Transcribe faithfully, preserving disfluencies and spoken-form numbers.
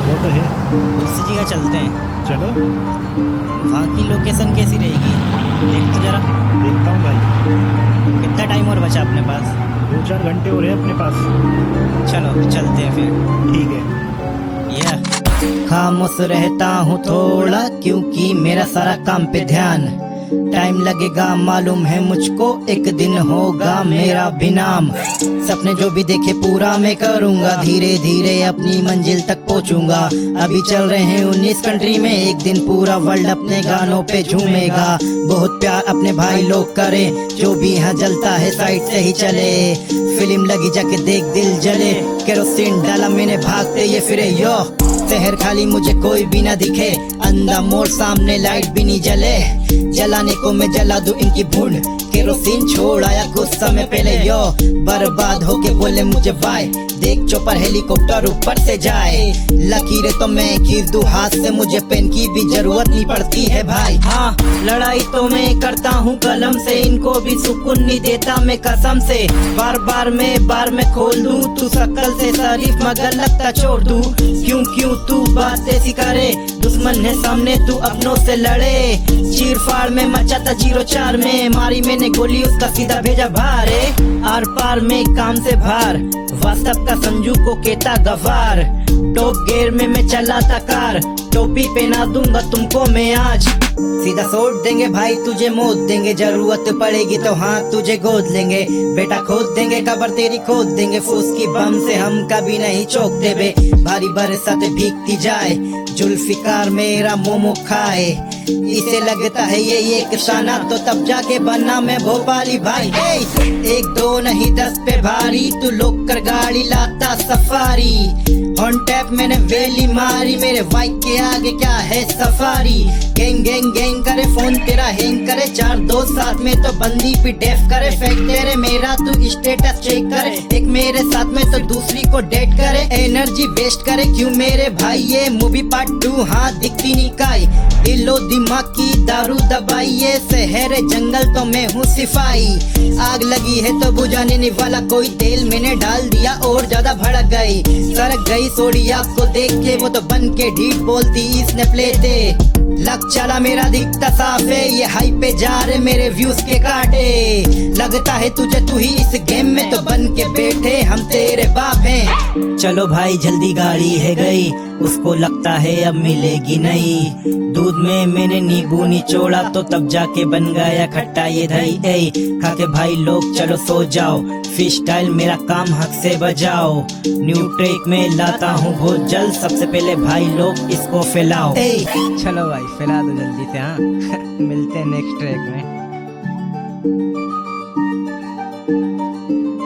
वो तो है। दूसरी जगह चलते हैं। चलो। वहाँ की लोकेशन कैसी रहेगी देख तो जरा। देखता हूँ भाई। कितना टाइम और बचा अपने पास? दो चार घंटे हो रहे हैं अपने पास। चलो चलते हैं फिर। ठीक है। यह खामोश रहता हूँ थोड़ा क्योंकि मेरा सारा काम पे ध्यान। टाइम लगेगा मालूम है मुझको, एक दिन होगा मेरा भी नाम। सपने जो भी देखे पूरा मैं करूँगा, धीरे धीरे अपनी मंजिल तक पहुँचूंगा। अभी चल रहे हैं उन्नीस कंट्री में, एक दिन पूरा वर्ल्ड अपने गानों पे झूमेगा। बहुत प्यार अपने भाई लोग करें, जो भी यहाँ जलता है साइड से ही चले। फिल्म लगी जाके देख दिल जले, केरोसिन डाला मैंने भागते ये फिरे यो। शहर खाली मुझे कोई भी ना दिखे, अंधा मोड़ सामने लाइट भी नहीं जले। जलाने को मैं जला दूं इनकी भून, केरोसिन छोड़ आया कुछ समय पहले यो। बर्बाद होके बोले मुझे बाय, देख चौपर हेलीकॉप्टर ऊपर से जाए। लकीरें तो मैं खींच दूं हाथ से, मुझे पेन की भी जरूरत नहीं पड़ती है भाई। हाँ लड़ाई तो मैं करता हूँ कलम से, इनको भी सुकून नहीं देता मैं कसम से। बार बार मैं बार में खोल दूं, तू शक्ल से शरीफ मगर लगता छोड़ दूं। क्यों क्यों तू बात ऐसी करे, दुश्मन है सामने तू अपनों से लड़े। चीर फाड़ में मचा था जीरो चार में, मारी मैंने गोली उसका सीधा भेजा भारे। आर पार में काम से भार, वास्तव का संजू को केता गवार। टॉप गेयर में मैं चला था कार, टोपी पहना दूंगा तुमको मैं आज। सीधा सोच देंगे भाई तुझे मौत देंगे, जरूरत पड़ेगी तो हाँ तुझे गोद लेंगे। बेटा खोद देंगे कबर तेरी खोद देंगे, फूस की बम से हम कभी नहीं चौकते बे। भारी बरसात भीगती जाए, जुल्फिकार मेरा मोमो खाए। इसे लगता है ये एक शाना, तो तब जाके बनना मैं भोपाली भाई। एक दो नहीं दस पे भारी, तू लोग कर गाड़ी लाता सफारी। ऑन टैप मैंने वेली मारी, मेरे बाइक के आगे क्या है सफारी। गैंग गैंग गैंग करे फोन तेरा हैंग करे, चार दोस्त साथ में तो बंदी पे डेफ करे। फेंक तेरे मेरा तू स्टेटस चेक करे, एक मेरे साथ में तो दूसरी को डेट करे। एनर्जी वेस्ट करे क्यों मेरे भाई, ये मूवी पार्ट टू हाँ दिखती नहीं काई। दिलो दिमाग की दारू दबाइए, शहर जंगल तो मैं हूँ सिपाही। आग लगी है तो बुझाने नहीं वाला कोई, तेल मैंने डाल दिया और ज्यादा भड़क गई। सड़क गई सोड़ी आपको देख के, वो तो बन के ढीठ बोलती इसने प्ले दे। लग चला मेरा दिखता साफ है, ये हाई पे जा रहे मेरे व्यूज के कांटे। लगता है तुझे तू ही इस गेम में, तो बन के बैठे हम तेरे बाप हैं। चलो भाई जल्दी गाड़ी है गई, उसको लगता है अब मिलेगी नहीं। दूध में मैंने नींबू निचोड़ा, तो तब जाके बन गया खट्टा ये दही। ए खा के भाई लोग चलो सो जाओ, फिश स्टाइल मेरा काम हक से बजाओ। न्यू ट्रैक में लाता हूँ बहुत जल्द, सबसे पहले भाई लोग इसको फैलाओ। चलो भाई फैला दो जल्दी से। हाँ मिलते हैं नेक्स्ट ट्रैक में।